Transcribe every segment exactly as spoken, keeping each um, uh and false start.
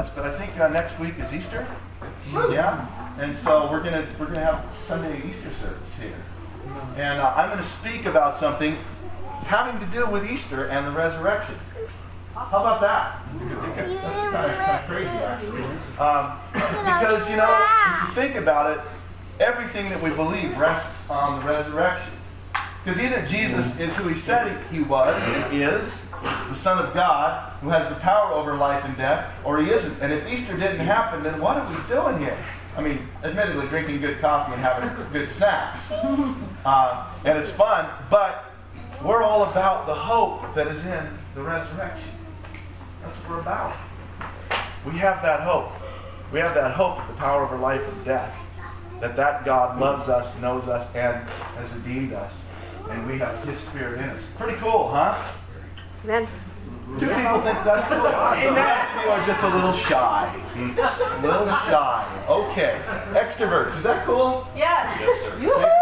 this, but I think uh, next week is Easter. Yeah, and so we're gonna we're gonna have Sunday Easter service here, and uh, I'm gonna speak about something having to do with Easter and the resurrection. How about that? That's kind of, kind of crazy, actually. Um, because you know, if you think about it, everything that we believe rests on the resurrection. Because either Jesus is who he said he was and is, the Son of God, who has the power over life and death, or he isn't. And if Easter didn't happen, then what are we doing here? I mean, admittedly, drinking good coffee and having good snacks. Uh, and it's fun, but we're all about the hope that is in the resurrection. That's what we're about. We have that hope. We have that hope of the power over life and death. That that God loves us, knows us, and has redeemed us. And we have his Spirit in us. Pretty cool, huh? Amen. Two people think that's cool. So the rest of you are just a little shy. A little shy. Okay. Extroverts. Is that cool? Yes. Yes, sir.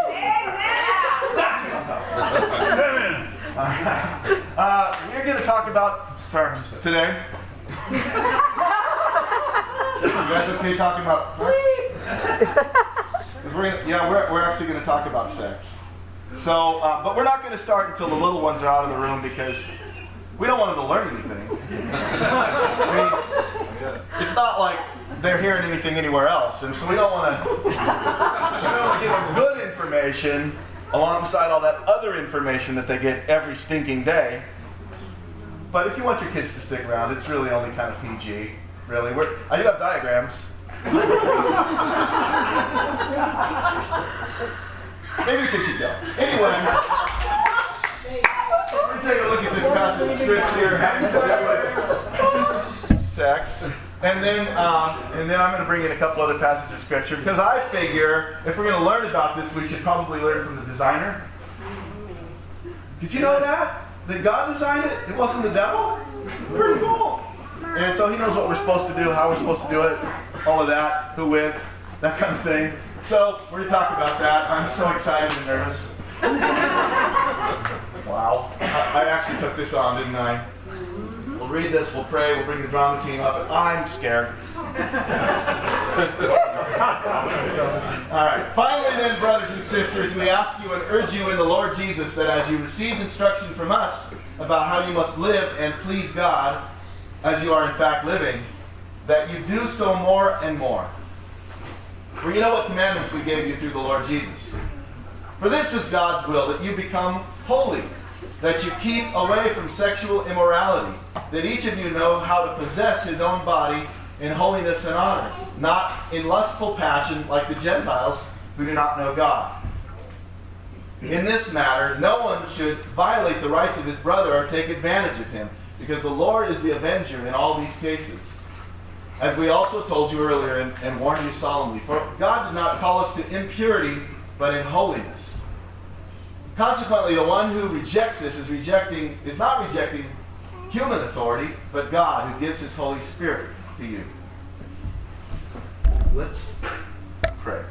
Amen. All right. Uh, we're going to talk about terms today. You guys okay talking about? Because we're gonna, yeah, we're we're actually going to talk about sex. So, uh, but we're not going to start until the little ones are out of the room because we don't want them to learn anything. I mean, it's not like they're hearing anything anywhere else, and so we don't want to we don't want to give them good information alongside all that other information that they get every stinking day. But if you want your kids to stick around, it's really only kind of P G. Really, we're, I do have diagrams. Maybe we could keep going. Anyway, let me take a look at this passage of scripture here, having to do with sex, and then uh, and then I'm going to bring in a couple other passages of scripture because I figure if we're going to learn about this, we should probably learn from the designer. Did you know that that God designed it? It wasn't the devil. Pretty cool. And so he knows what we're supposed to do, how we're supposed to do it, all of that, who with, that kind of thing. So, we're going to talk about that. I'm so excited and nervous. Wow. I, I actually took this on, didn't I? We'll read this, we'll pray, we'll bring the drama team up, and I'm scared. All right. Finally then, brothers and sisters, we ask you and urge you in the Lord Jesus that as you received instruction from us about how you must live and please God, as you are in fact living, that you do so more and more. For you know what commandments we gave you through the Lord Jesus. For this is God's will, that you become holy, that you keep away from sexual immorality, that each of you know how to possess his own body in holiness and honor, not in lustful passion like the Gentiles who do not know God. In this matter, no one should violate the rights of his brother or take advantage of him, because the Lord is the avenger in all these cases. As we also told you earlier and, and warned you solemnly, for God did not call us to impurity, but in holiness. Consequently, the one who rejects this is rejecting is not rejecting human authority, but God, who gives his Holy Spirit to you. Let's pray.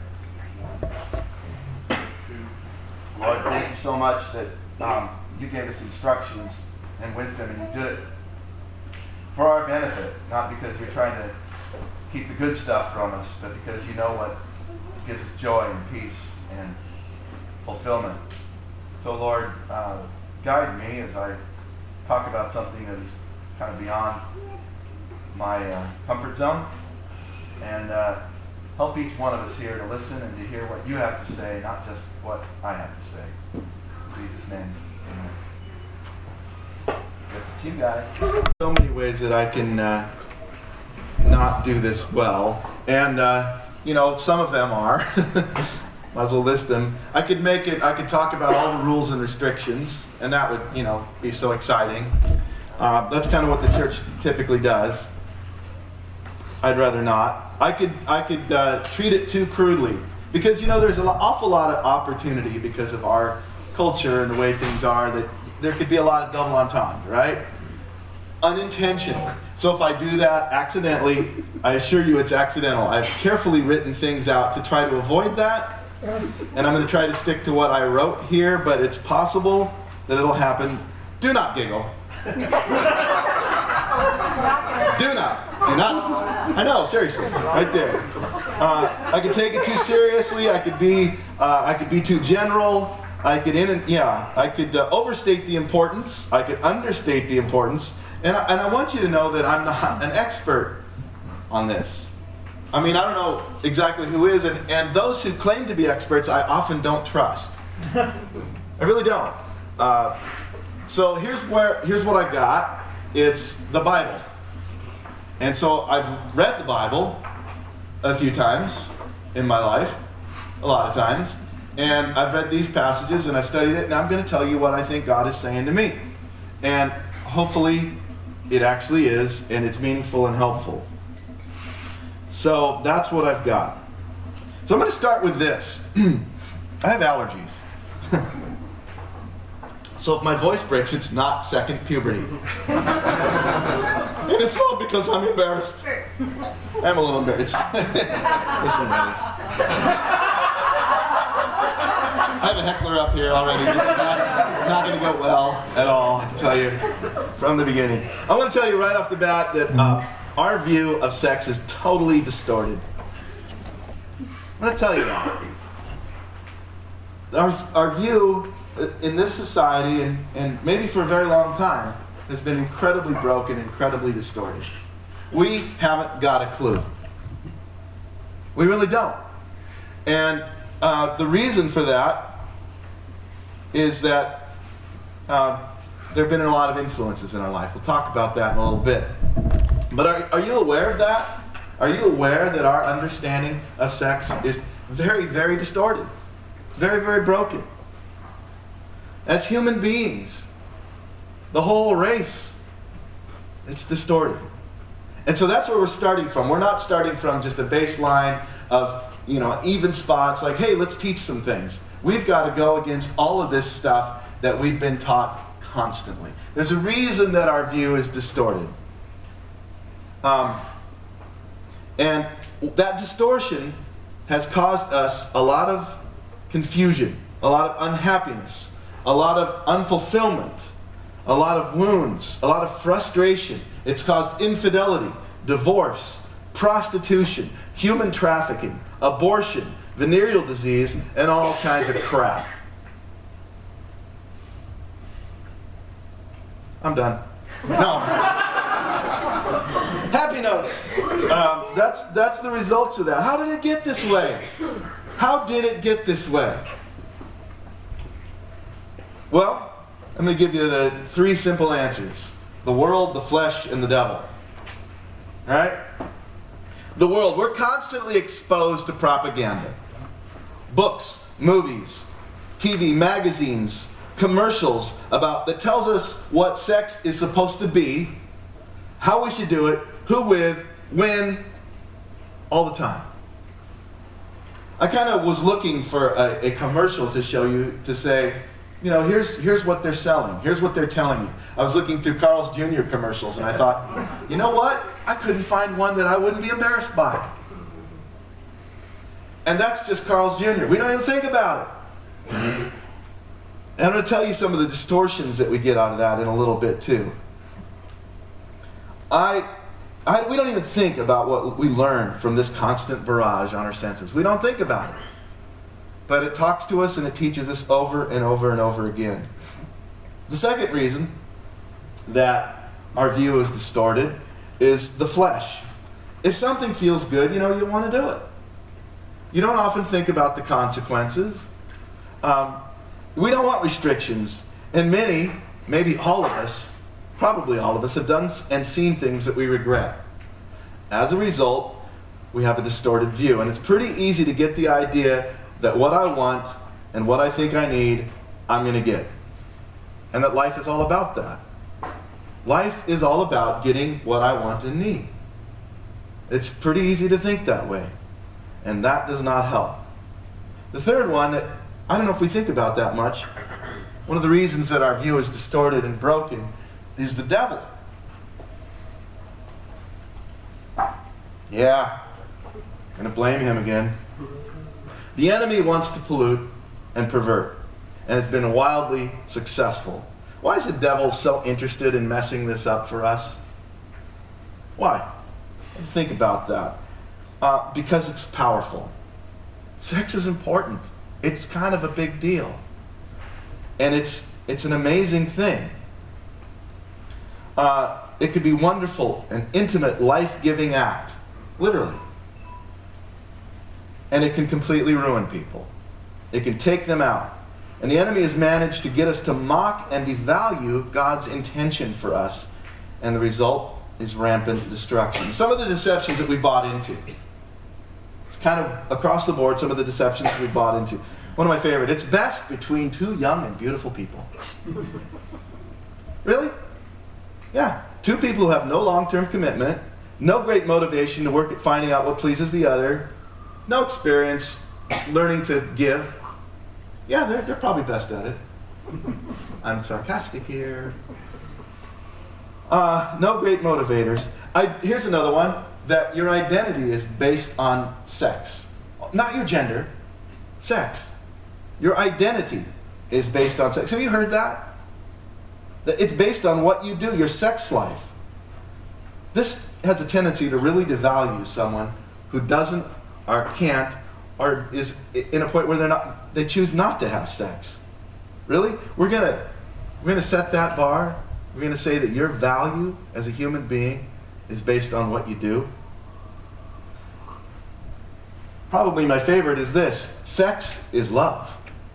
Lord, thank you so much that um, you gave us instructions and wisdom, and you did it for our benefit, not because you're trying to keep the good stuff from us, but because you know what gives us joy and peace and fulfillment. So Lord, uh, guide me as I talk about something that is kind of beyond my uh, comfort zone, and uh, help each one of us here to listen and to hear what you have to say, not just what I have to say. In Jesus' name, amen. Yes, it's you guys. So many ways that I can uh, not do this well, and uh, you know, some of them are. Might as well list them. I could make it. I could talk about all the rules and restrictions, and that would, you know, be so exciting. Uh, that's kind of what the church typically does. I'd rather not. I could. I could uh, treat it too crudely, because you know, there's an awful lot of opportunity because of our culture and the way things are that. There could be a lot of double entendre, right? Unintentional. So if I do that accidentally, I assure you it's accidental. I've carefully written things out to try to avoid that. And I'm going to try to stick to what I wrote here, but it's possible that it'll happen. Do not giggle. Do not. Do not, I know, seriously, right there. Uh, I could take it too seriously. I could be, uh, I could be too general. I could, in, yeah, I could uh, overstate the importance. I could understate the importance. And I, and I want you to know that I'm not an expert on this. I mean, I don't know exactly who is, and, and those who claim to be experts, I often don't trust. I really don't. Uh, so here's where here's what I got. It's the Bible. And so I've read the Bible a few times in my life, a lot of times, and I've read these passages and I've studied it, and I'm going to tell you what I think God is saying to me. And hopefully it actually is, and it's meaningful and helpful. So that's what I've got. So I'm going to start with this. I have allergies. So if my voice breaks, it's not second puberty. And it's not because I'm embarrassed. I'm a little embarrassed. Listen, buddy. I have a heckler up here already. This is not, not going to go well at all, I can tell you, from the beginning. I want to tell you right off the bat that uh, our view of sex is totally distorted. I'm going to tell you that. Our, our view in this society, and, and maybe for a very long time, has been incredibly broken, incredibly distorted. We haven't got a clue. We really don't. And uh, the reason for that is that uh, there have been a lot of influences in our life. We'll talk about that in a little bit. But are, are you aware of that? Are you aware that our understanding of sex is very, very distorted? Very, very broken. As human beings, the whole race, it's distorted. And so that's where we're starting from. We're not starting from just a baseline of, you know, even spots like, hey, let's teach some things. We've got to go against all of this stuff that we've been taught constantly. There's a reason that our view is distorted. Um, and that distortion has caused us a lot of confusion, a lot of unhappiness, a lot of unfulfillment, a lot of wounds, a lot of frustration. It's caused infidelity, divorce, prostitution, human trafficking, abortion, venereal disease, and all kinds of crap. I'm done. No. Happy notes. Um, that's, that's the results of that. How did it get this way? How did it get this way? Well, I'm going to give you the three simple answers. The world, the flesh, and the devil. All right? The world. We're constantly exposed to propaganda. Books, movies, T V, magazines, commercials about that tells us what sex is supposed to be, how we should do it, who with, when, all the time. I kind of was looking for a, a commercial to show you, to say, you know, here's here's what they're selling. Here's what they're telling you. I was looking through Carl's Junior commercials, and I thought, you know what? I couldn't find one that I wouldn't be embarrassed by. And that's just Carl's Junior We don't even think about it. And I'm going to tell you some of the distortions that we get out of that in a little bit, too. I, I, we don't even think about what we learn from this constant barrage on our senses. We don't think about it. But it talks to us and it teaches us over and over and over again. The second reason that our view is distorted is the flesh. If something feels good, you know, you want to do it. You don't often think about the consequences. Um, we don't want restrictions. And many, maybe all of us, probably all of us, have done and seen things that we regret. As a result, we have a distorted view. And it's pretty easy to get the idea that what I want and what I think I need, I'm going to get. And that life is all about that. Life is all about getting what I want and need. It's pretty easy to think that way. And that does not help. The third one, that I don't know if we think about that much, one of the reasons that our view is distorted and broken is the devil. Yeah, I'm going to blame him again. The enemy wants to pollute and pervert, and has been wildly successful. Why is the devil so interested in messing this up for us? Why? think about that. Uh, because it's powerful. Sex is important. It's kind of a big deal. And it's, it's an amazing thing. Uh, it could be wonderful, an intimate, life-giving act. Literally. And it can completely ruin people. It can take them out. And the enemy has managed to get us to mock and devalue God's intention for us. And the result is rampant destruction. Some of the deceptions that we bought into. It's kind of across the board, some of the deceptions we bought into. One of my favorite, it's best between two young and beautiful people. Really? Yeah. Two people who have no long-term commitment, no great motivation to work at finding out what pleases the other, no experience learning to give. Yeah, they're, they're probably best at it. I'm sarcastic here. Uh, no great motivators. I, here's another one, that your identity is based on sex. Not your gender, sex. Your identity is based on sex. Have you heard that? That it's based on what you do, your sex life. This has a tendency to really devalue someone who doesn't or can't or is in a point where they're not, they choose not to have sex. Really? We're gonna we're gonna set that bar. We're gonna say that your value as a human being is based on what you do. Probably my favorite is this: sex is love.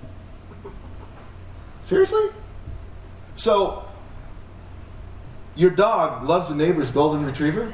Seriously? So your dog loves the neighbor's golden retriever?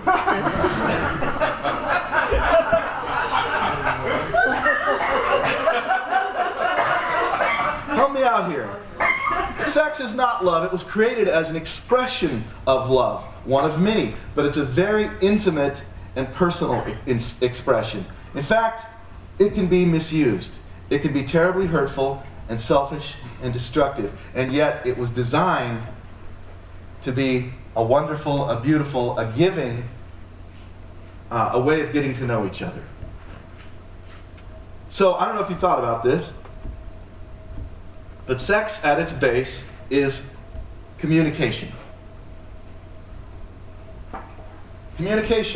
Help me out here. Sex is not love. It was created as an expression of love, one of many, but it's a very intimate and personal in- expression. In fact, it can be misused. It can be terribly hurtful and selfish and destructive, and yet it was designed to be a wonderful, a beautiful, a giving, uh, a way of getting to know each other. So I don't know if you thought about this, but sex at its base is communication. Communication.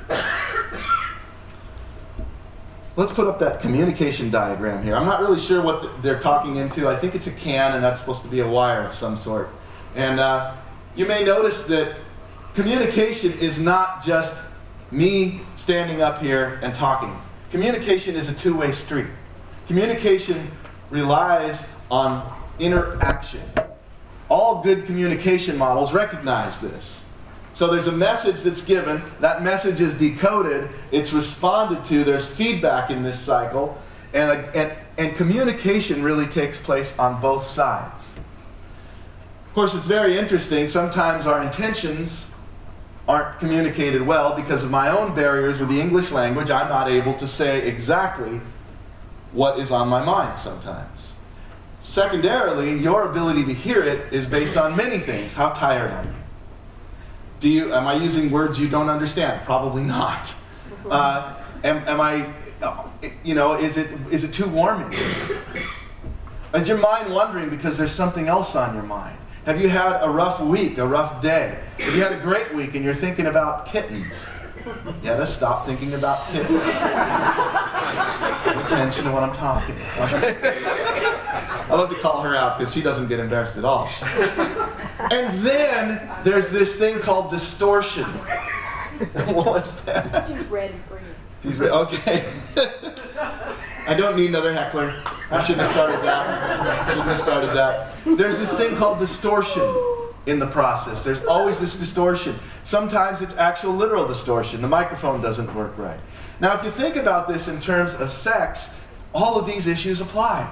Let's put up that communication diagram here. I'm not really sure what the, they're talking into. I think it's a can, and that's supposed to be a wire of some sort. And uh, you may notice that communication is not just me standing up here and talking. Communication is a two-way street. Communication relies on interaction. All good communication models recognize this. So there's a message that's given, that message is decoded, it's responded to, there's feedback in this cycle, and, and, and communication really takes place on both sides. Of course, it's very interesting, sometimes our intentions aren't communicated well because of my own barriers with the English language. I'm not able to say exactly what is on my mind sometimes. Secondarily, your ability to hear it is based on many things. How tired are you? Do you, am I using words you don't understand? Probably not. Uh, am, am I, you know, is it is it too warm in here? Is your mind wandering because there's something else on your mind? Have you had a rough week, a rough day? Have you had a great week and you're thinking about kittens? You gotta stop thinking about kittens. Pay attention to what I'm talking about. I love to call her out because she doesn't get embarrassed at all. And then there's this thing called distortion. What's that? She's red and green. She's red. Okay. I don't need another heckler. I shouldn't have started that. Shouldn't have started that. There's this thing called distortion in the process. There's always this distortion. Sometimes it's actual literal distortion. The microphone doesn't work right. Now, if you think about this in terms of sex, all of these issues apply.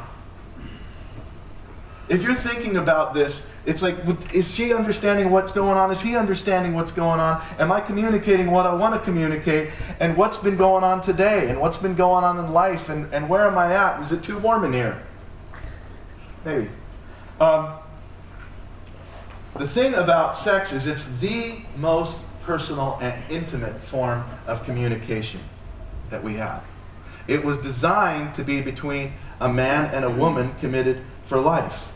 If you're thinking about this, it's like, is she understanding what's going on? Is he understanding what's going on? Am I communicating what I want to communicate? And what's been going on today? And what's been going on in life? And, and where am I at? Is it too warm in here? Maybe. Um, the thing about sex is it's the most personal and intimate form of communication that we have. It was designed to be between a man and a woman committed for life.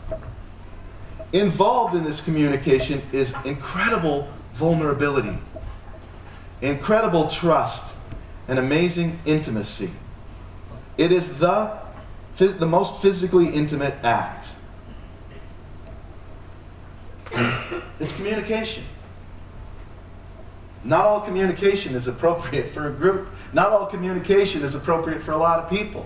Involved in this communication is incredible vulnerability. incredible trust, and amazing intimacy. It is the, the most physically intimate act. It's communication. Not all communication is appropriate for a group. Not all communication is appropriate for a lot of people.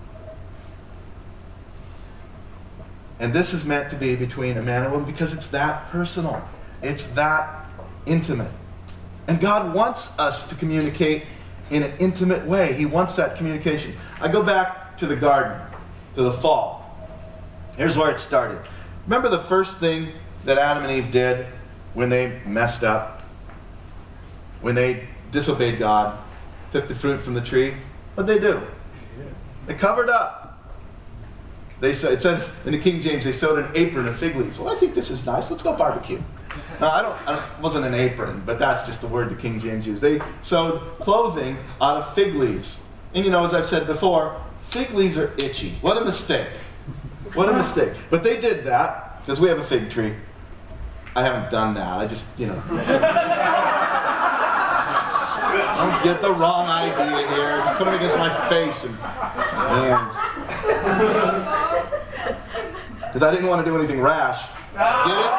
And this is meant to be between a man and a woman because it's that personal. It's that intimate. And God wants us to communicate in an intimate way. He wants that communication. I go back to the garden, to the fall. Here's where it started. Remember the first thing that Adam and Eve did when they messed up? When they disobeyed God, took the fruit from the tree? What'd they do? They covered up. They said, it said in the King James, they sewed an apron of fig leaves. Well, I think this is nice. Let's go barbecue. No, I don't, I don't, it wasn't an apron, but that's just the word the King James used. They sewed clothing out of fig leaves. And you know, as I've said before, fig leaves are itchy. What a mistake. What a mistake. But they did that, because we have a fig tree. I haven't done that. I just, you know. Don't get the wrong idea here. Just put them against my face and hands. Because I didn't want to do anything rash. Get it?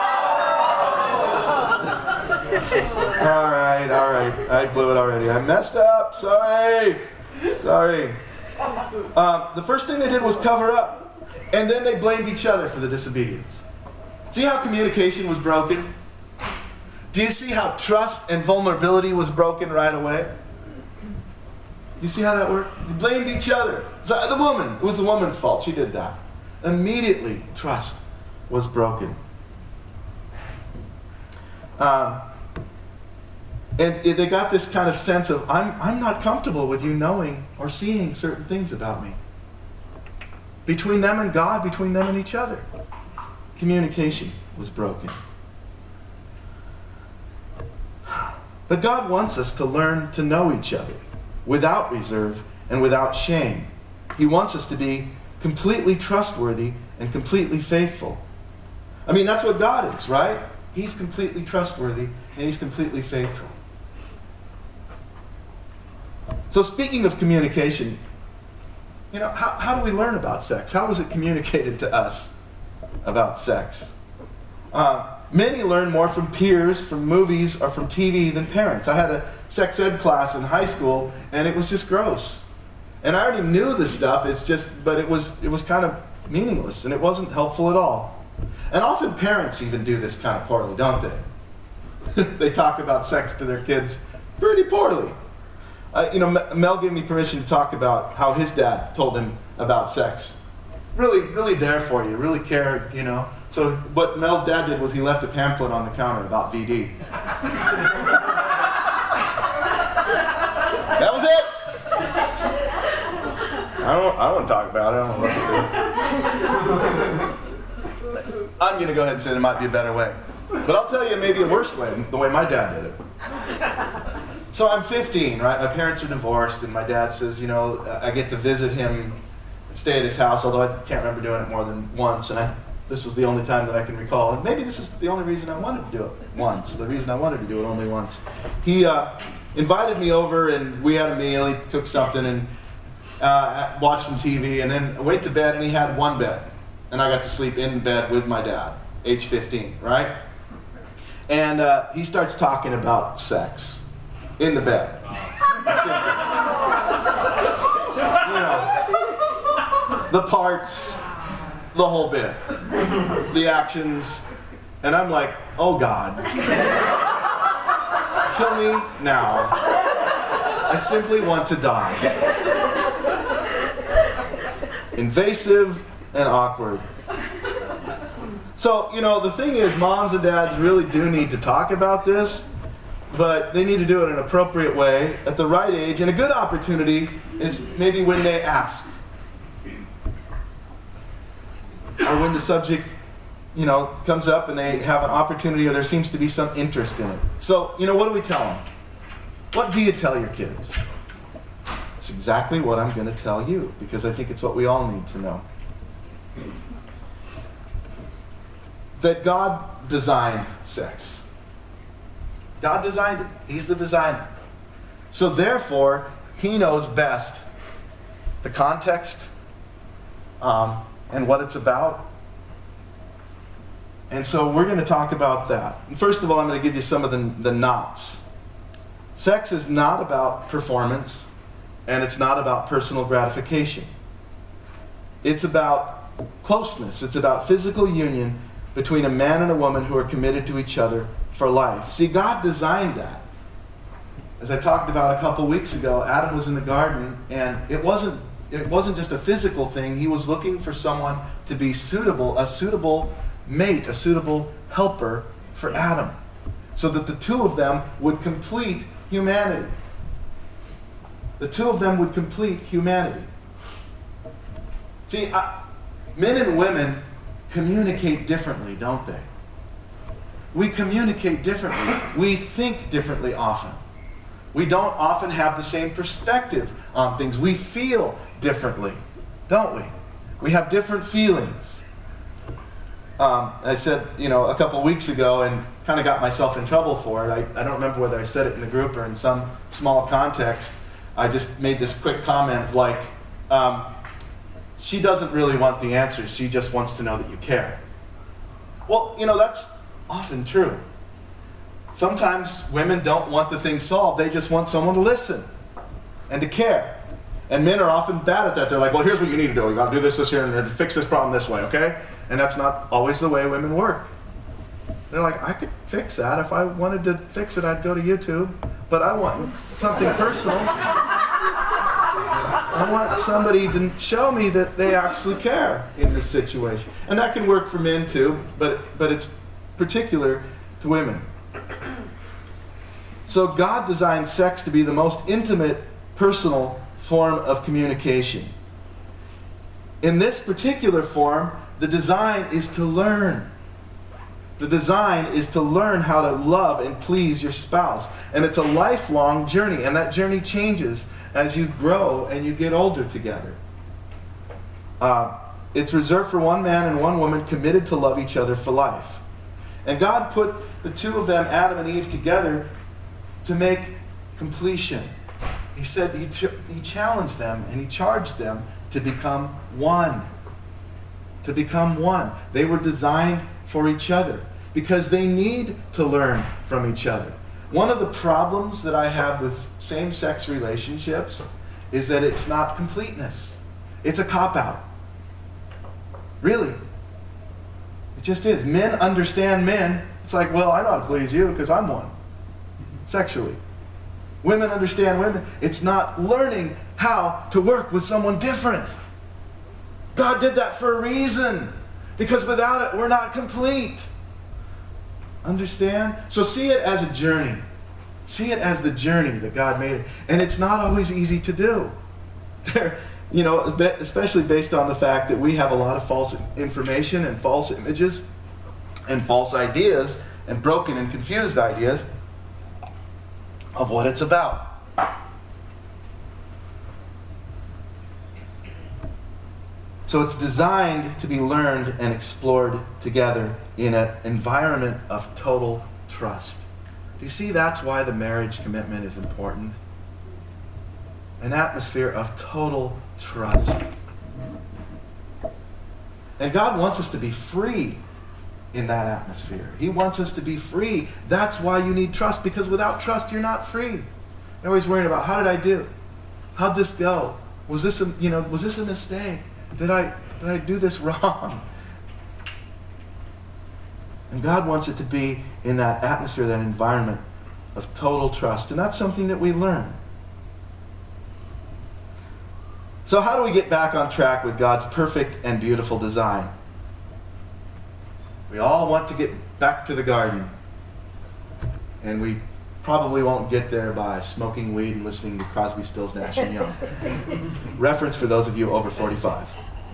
all right, all right. I blew it already. I messed up. Sorry. Sorry. Um, the first thing they did was cover up. And then they blamed each other for the disobedience. See how communication was broken? Do you see how trust and vulnerability was broken right away? Do you see how that worked? They blamed each other. The woman, it was the woman's fault. She did that. Immediately, trust was broken. Um, and they got this kind of sense of, I'm, I'm not comfortable with you knowing or seeing certain things about me. Between them and God, between them and each other. Communication was broken. But God wants us to learn to know each other without reserve and without shame. He wants us to be completely trustworthy and completely faithful. I mean, that's what God is, right? He's completely trustworthy and He's completely faithful. So speaking of communication, you know, how, how do we learn about sex? How was it communicated to us about sex? Uh, many learn more from peers, from movies, or from T V than parents. I had a sex ed class in high school, and it was just gross. And I already knew this stuff. It's just, but it was it was kind of meaningless, and it wasn't helpful at all. And often parents even do this kind of poorly, don't they? They talk about sex to their kids pretty poorly. Uh, you know, Mel gave me permission to talk about how his dad told him about sex. Really, really there for you. Really cared, you know. So what Mel's dad did was he left a pamphlet on the counter about V D. That was it. I don't. I don't want to talk about it. I don't know what to do. I'm going to go ahead and say there might be a better way, but I'll tell you maybe a worse way, the way my dad did it. So I'm fifteen, right? My parents are divorced, and my dad says, you know, I get to visit him, stay at his house, although I can't remember doing it more than once, and I, this was the only time that I can recall. And maybe this is the only reason I wanted to do it once. The reason I wanted to do it only once. He uh, invited me over, and we had a meal. He cooked something and uh, watched some T V, and then went to bed. And he had one bed, and I got to sleep in bed with my dad, age fifteen, right? And uh, he starts talking about sex in the bed. You know, the parts, the whole bit, the actions, and I'm like, oh God, kill me now. I simply want to die. Invasive and awkward. So, you know, the thing is, moms and dads really do need to talk about this, but they need to do it in an appropriate way, at the right age, and a good opportunity is maybe when they ask. Or when the subject, you know, comes up and they have an opportunity or there seems to be some interest in it. So, you know, what do we tell them? What do you tell your kids? It's exactly what I'm going to tell you, because I think it's what we all need to know. That God designed sex. God designed it. He's the designer. So therefore, he knows best the context um, and what it's about. And so we're going to talk about that. First of all, I'm going to give you some of the, the nots. Sex is not about performance, and it's not about personal gratification. It's about closeness. It's about physical union between a man and a woman who are committed to each other for life. See, God designed that. As I talked about a couple weeks ago, Adam was in the garden, and it wasn't it wasn't just a physical thing. He was looking for someone to be suitable, a suitable mate, a suitable helper for Adam, so that the two of them would complete humanity. The two of them would complete humanity. See, I, men and women communicate differently, don't they? We communicate differently. We think differently often. We don't often have the same perspective on things. We feel differently, don't we? We have different feelings. Um, I said, you know, a couple weeks ago, and kind of got myself in trouble for it. I, I don't remember whether I said it in the group or in some small context. I just made this quick comment like, um, she doesn't really want the answers. She just wants to know that you care. Well, you know, that's often true. Sometimes women don't want the thing solved. They just want someone to listen and to care. And men are often bad at that. They're like, well, here's what you need to do. You got to do this, this, here, and fix this problem this way, okay? And that's not always the way women work. They're like, I could fix that. If I wanted to fix it, I'd go to YouTube. But I want something personal. I want somebody to show me that they actually care in this situation. And that can work for men too, but, but it's particular to women. So God designed sex to be the most intimate, personal form of communication. In this particular form, the design is to learn. The design is to learn how to love and please your spouse. And it's a lifelong journey, and that journey changes as you grow and you get older together. Uh, it's reserved for one man and one woman committed to love each other for life. And God put the two of them, Adam and Eve, together to make completion. He said, he, ch- he challenged them and he charged them to become one. To become one. They were designed for each other because they need to learn from each other. One of the problems that I have with same-sex relationships is that it's not completeness. It's a cop-out. Really. It just is. Men understand men. It's like, well, I know how to please you because I'm one. Sexually. Women understand women. It's not learning how to work with someone different. God did that for a reason. Because without it, we're not complete. Understand? So see it as a journey. See it as the journey that God made it. And it's not always easy to do. There, you know, especially based on the fact that we have a lot of false information and false images and false ideas and broken and confused ideas of what it's about. So it's designed to be learned and explored together in an environment of total trust. Do you see that's why the marriage commitment is important? An atmosphere of total trust. And God wants us to be free in that atmosphere. He wants us to be free. That's why you need trust, because without trust, you're not free. You're always worrying about, how did I do? How'd this go? Was this a, you know, was this a mistake? Did I, did I do this wrong? And God wants it to be in that atmosphere, that environment of total trust. And that's something that we learn. So how do we get back on track with God's perfect and beautiful design? We all want to get back to the garden. And we probably won't get there by smoking weed and listening to Crosby, Stills, Nash and Young. Reference for those of you over forty-five.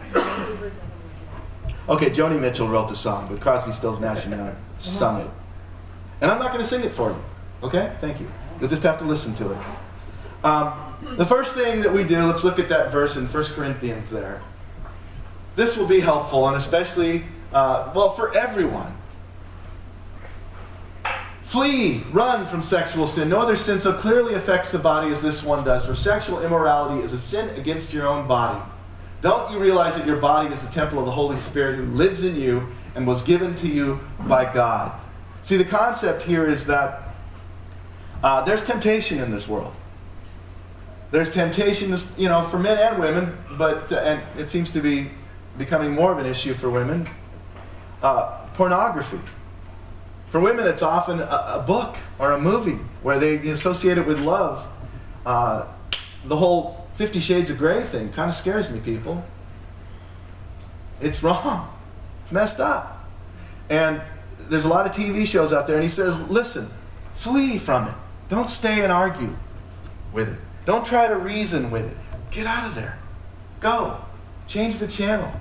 Okay, Joni Mitchell wrote the song, but Crosby, Stills, Nash and Young sung it. And I'm not going to sing it for you. Okay? Thank you. You'll just have to listen to it. Um, the first thing that we do, let's look at that verse in First Corinthians there. This will be helpful, and especially, uh, well, for everyone. Flee, run from sexual sin. No other sin so clearly affects the body as this one does. For sexual immorality is a sin against your own body. Don't you realize that your body is the temple of the Holy Spirit who lives in you and was given to you by God? See, the concept here is that uh, there's temptation in this world. There's temptation, you know, for men and women, but uh, and it seems to be becoming more of an issue for women. Uh, pornography. For women, it's often a, a book or a movie where they associate it with love. Uh, the whole Fifty Shades of Grey thing kind of scares me, people. It's wrong. It's messed up. And there's a lot of T V shows out there, and he says, listen, flee from it. Don't stay and argue with it. Don't try to reason with it. Get out of there. Go. Change the channel.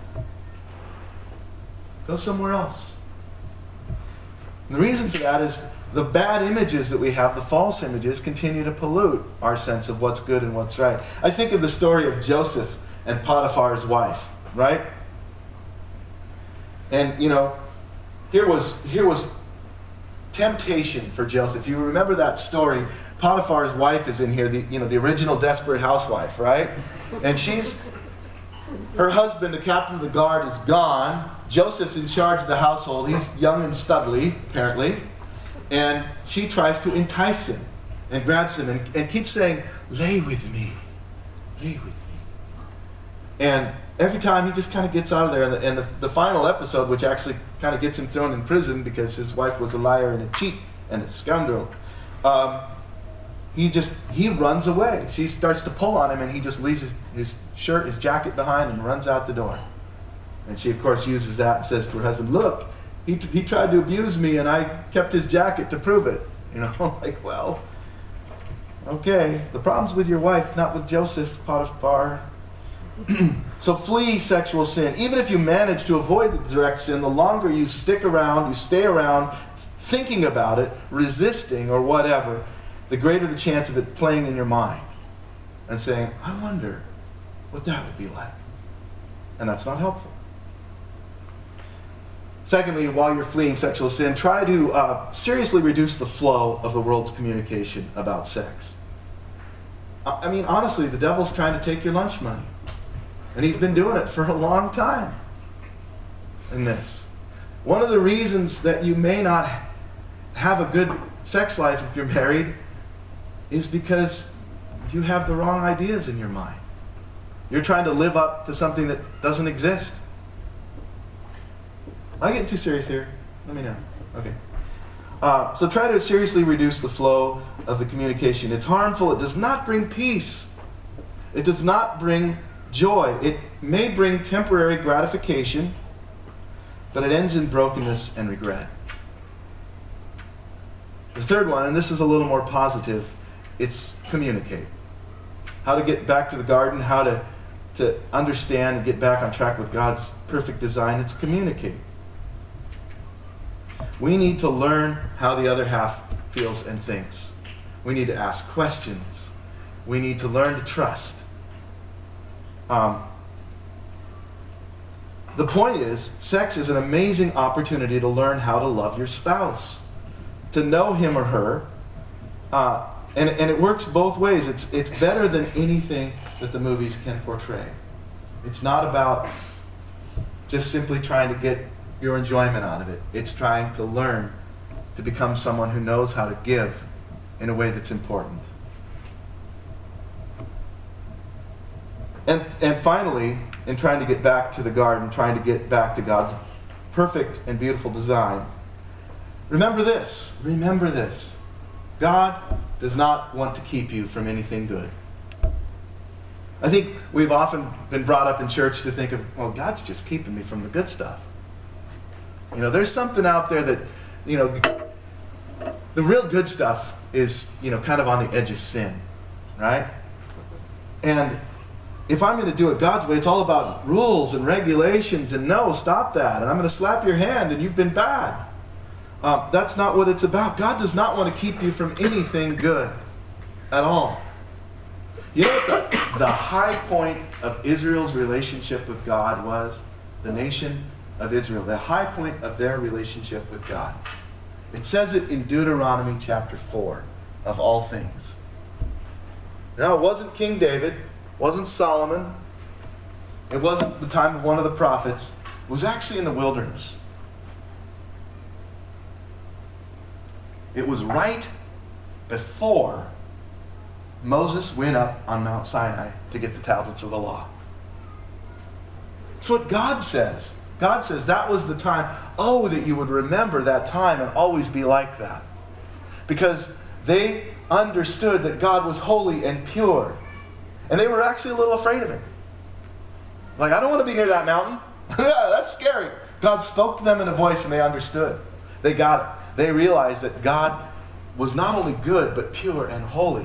Go somewhere else. And the reason for that is the bad images that we have, the false images, continue to pollute our sense of what's good and what's right. I think of the story of Joseph and Potiphar's wife, right? And, you know, here was, here was temptation for Joseph. You remember that story. Potiphar's wife is in here, the, you know, the original desperate housewife, right? And she's, her husband, the captain of the guard, is gone. Joseph's in charge of the household. He's young and studly, apparently. And she tries to entice him and grabs him and, and keeps saying, lay with me, lay with me. And every time he just kind of gets out of there. And the, and the, the final episode, which actually kind of gets him thrown in prison because his wife was a liar and a cheat and a scoundrel, um, he just, he runs away. She starts to pull on him and he just leaves his, his shirt, his jacket behind and runs out the door. And she, of course, uses that and says to her husband, look, he, he tried to abuse me and I kept his jacket to prove it. You know, like, well, okay, the problem's with your wife, not with Joseph, Potiphar. So flee sexual sin. Even if you manage to avoid the direct sin, the longer you stick around, you stay around thinking about it, resisting or whatever, the greater the chance of it playing in your mind and saying, I wonder what that would be like. And that's not helpful. Secondly, while you're fleeing sexual sin, try to uh, seriously reduce the flow of the world's communication about sex. I mean, honestly, the devil's trying to take your lunch money. And he's been doing it for a long time in this. One of the reasons that you may not have a good sex life if you're married is because you have the wrong ideas in your mind. You're trying to live up to something that doesn't exist. Am I getting too serious here? Let me know. Okay. Uh, so try to seriously reduce the flow of the communication. It's harmful. It does not bring peace. It does not bring joy. It may bring temporary gratification, but it ends in brokenness and regret. The third one, and this is a little more positive, it's communicate. How to get back to the garden, how to, to understand and get back on track with God's perfect design, it's communicate. We need to learn how the other half feels and thinks. We need to ask questions. We need to learn to trust. Um, the point is, sex is an amazing opportunity to learn how to love your spouse, to know him or her, uh, and, and it works both ways. It's, it's better than anything that the movies can portray. It's not about just simply trying to get your enjoyment out of it. It's trying to learn to become someone who knows how to give in a way that's important. And, and finally, in trying to get back to the garden, trying to get back to God's perfect and beautiful design, remember this. Remember this. God does not want to keep you from anything good. I think we've often been brought up in church to think of, well, God's just keeping me from the good stuff. You know, there's something out there that, you know, the real good stuff is, you know, kind of on the edge of sin, right? And if I'm going to do it God's way, it's all about rules and regulations, and no, stop that, and I'm going to slap your hand, and you've been bad. Um, that's not what it's about. God does not want to keep you from anything good at all. You know what the, the high point of Israel's relationship with God was? The nation of Israel. The high point of their relationship with God It says it in Deuteronomy chapter four, of all things. Now, it wasn't King David, it wasn't Solomon, it wasn't the time of one of the prophets. It was actually in the wilderness. It was right before Moses went up on Mount Sinai to get the tablets of the law. That's what God says. God says that was the time. Oh, that you would remember that time and always be like that. Because they understood that God was holy and pure. And they were actually a little afraid of him. Like, I don't want to be near that mountain. Yeah, that's scary. God spoke to them in a voice and they understood. They got it. They realized that God was not only good, but pure and holy.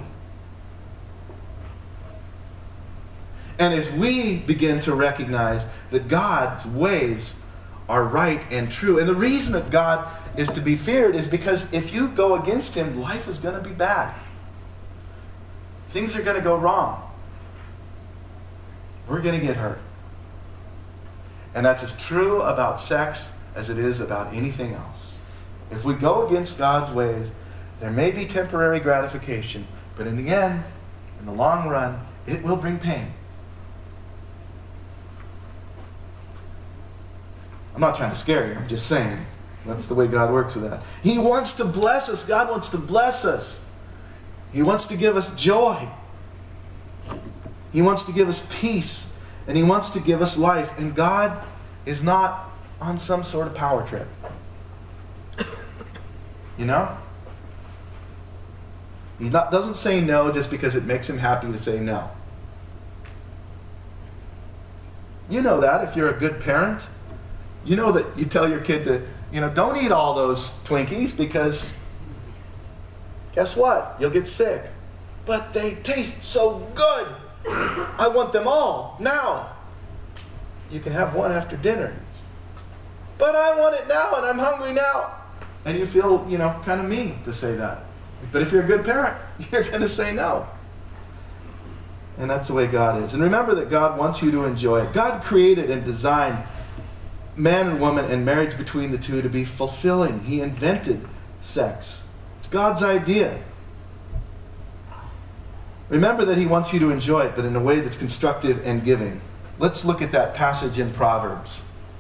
And as we begin to recognize that God's ways are right and true, and the reason that God is to be feared is because if you go against him, life is going to be bad. Things are going to go wrong. We're going to get hurt. And that's as true about sex as it is about anything else. If we go against God's ways, there may be temporary gratification, but in the end, in the long run, it will bring pain. I'm not trying to scare you, I'm just saying. That's the way God works with that. He wants to bless us. God wants to bless us. He wants to give us joy. He wants to give us peace. And he wants to give us life. And God is not on some sort of power trip. You know? He not, doesn't say no just because it makes him happy to say no. You know that if you're a good parent. You know that you tell your kid to, you know, don't eat all those Twinkies because guess what? You'll get sick. But they taste so good. I want them all now. You can have one after dinner. But I want it now and I'm hungry now. And you feel, you know, kind of mean to say that. But if you're a good parent, you're going to say no. And that's the way God is. And remember that God wants you to enjoy it. God created and designed man and woman and marriage between the two to be fulfilling. He invented sex. It's God's idea. Remember that he wants you to enjoy it, but in a way that's constructive and giving. Let's look at that passage in Proverbs.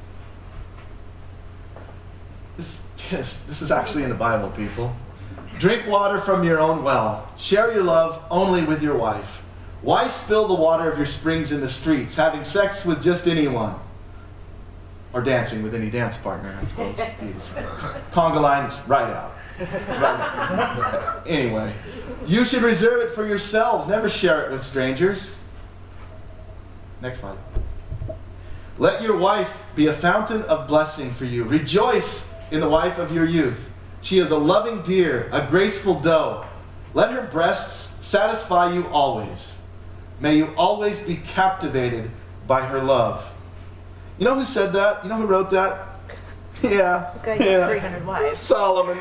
This, yes, this is actually in the Bible, people. Drink water from your own well. Share your love only with your wife. Why spill the water of your springs in the streets, having sex with just anyone? Or dancing with any dance partner, I suppose. Conga lines, right out. Right out. Anyway, you should reserve it for yourselves. Never share it with strangers. Next slide. Let your wife be a fountain of blessing for you. Rejoice in the wife of your youth. She is a loving deer, a graceful doe. Let her breasts satisfy you always. May you always be captivated by her love. You know who said that? You know who wrote that? Yeah. The guy yeah. got three hundred wives. Solomon.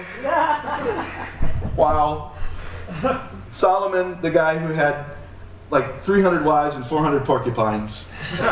Wow. Solomon, the guy who had like three hundred wives and four hundred porcupines.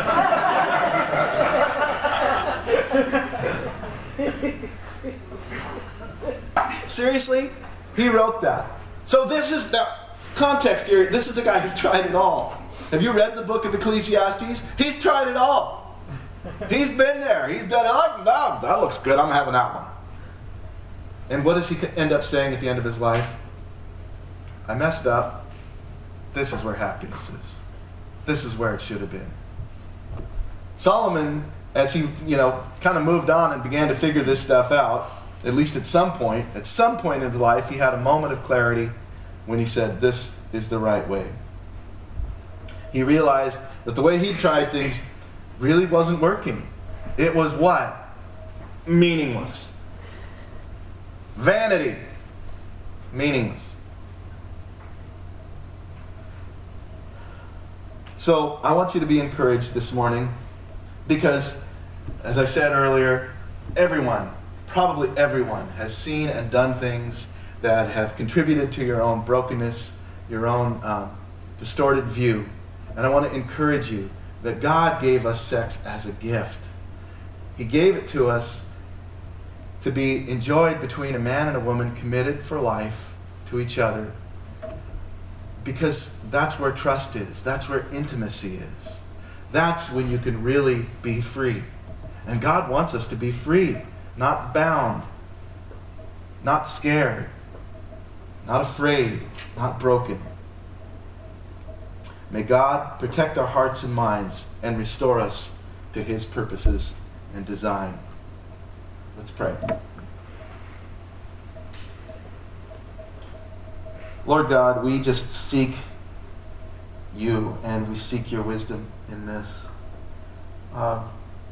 Seriously? He wrote that. So this is the context here. This is the guy who's tried it all. Have you read the book of Ecclesiastes? He's tried it all. He's been there. He's done it. Like, no, that looks good. I'm having that one. And what does he end up saying at the end of his life? I messed up. This is where happiness is. This is where it should have been. Solomon, as he, you know, kind of moved on and began to figure this stuff out, at least at some point, at some point in his life, he had a moment of clarity when he said, this is the right way. He realized that the way he tried things really wasn't working. It was what? Meaningless. Vanity. Meaningless. So I want you to be encouraged this morning because, as I said earlier, everyone, probably everyone, has seen and done things that have contributed to your own brokenness, your own um, distorted view. And I want to encourage you that God gave us sex as a gift. He gave it to us to be enjoyed between a man and a woman committed for life to each other, because that's where trust is. That's where intimacy is. That's when you can really be free. And God wants us to be free, not bound, not scared, not afraid, not broken. May God protect our hearts and minds and restore us to His purposes and design. Let's pray. Lord God, we just seek You, and we seek Your wisdom in this. Uh,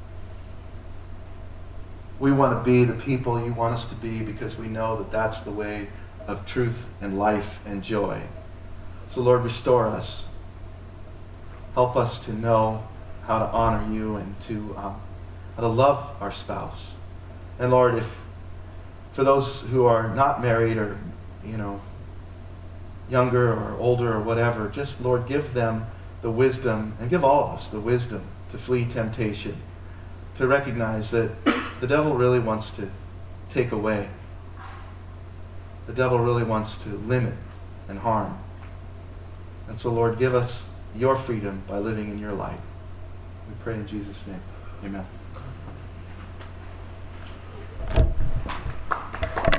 we want to be the people You want us to be, because we know that that's the way of truth and life and joy. So Lord, restore us. Help us to know how to honor You and to um, how to love our spouse. And Lord, if for those who are not married, or you know, younger or older or whatever, just Lord, give them the wisdom, and give all of us the wisdom to flee temptation, to recognize that the devil really wants to take away. The devil really wants to limit and harm. And so Lord, give us Your freedom by living in Your light. We pray in Jesus' name. Amen.